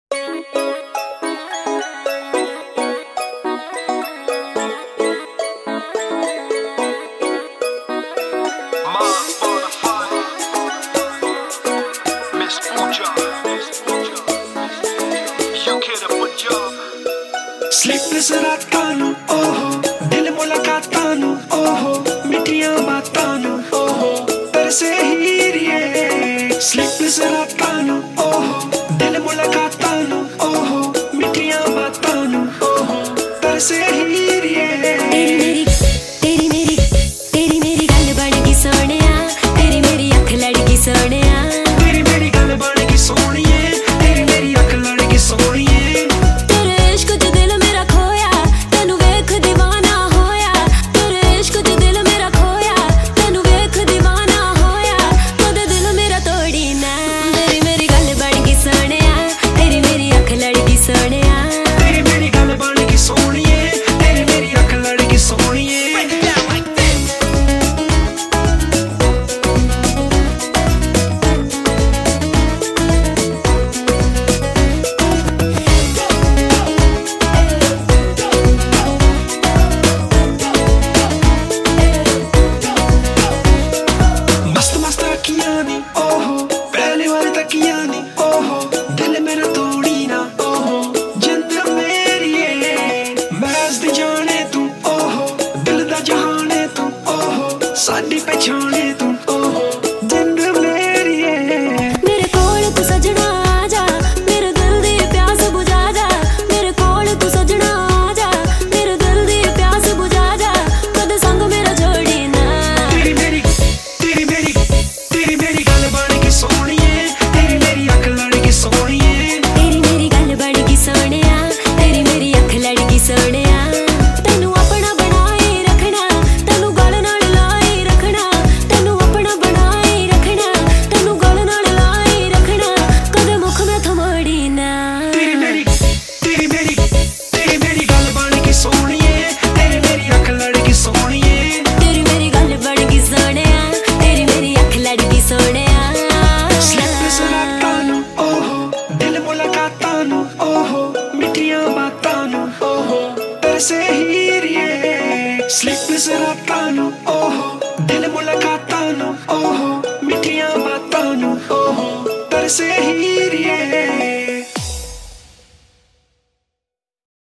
sleepless रातां नूं ओहो दिल मुलाकातां नूं ओहो मिठियां बातां नूं ओहो तरसे हीरिए स्लीपलेस रातां नूं ओहो दिल मुलाकातां नूं ओहो मिठियां बातां नूं ओहो तरसे हीरिए तेरी मेरी गल बन गई सोहणिया तेरी मेरी अख लड़ गई सोहणिया तेरी मेरी गल बन गई सोहणिए तेरी मेरी अख लड़ गई सोहणिए साडी पहचाने तू ओहो जिंद मेरी मेरे कोल तू सजना आजा मेरे दिल दी प्यास बुझा जा मेरे कोल तू सजना आजा मेरे दिल दी प्यास बुझा जा कद संग मेरा छोड़ी ना तेरी मेरी गल बन गई सोहणिए तेरी मेरी अख लड़ गई सोहणिए तेरी मेरी गल बन गई सोहणिया तेरी मेरी अख लड़ गई सोहणिया तैनू अपना बनाए रखना तैनू गल नाल लाई रखना तैनू अपना बनाए रखना तैनू गल नाल लाई रखना कदे मुख मैं थमोड़ी ना तेरी मेरी गल बन गई सोहणिए तेरी मेरी अख लड़ गई सोहणिए तेरी मेरी गल बन गई सोहणिया तेरी मेरी अख लड़ गई सोहणिया स्लीपलेस रातां नूं ओहो दिल मुलाकातां नूं ओहो मिठियां बातां नूं ओहो तरसे हीरिए स्लीपलेस रातां नूं ओहो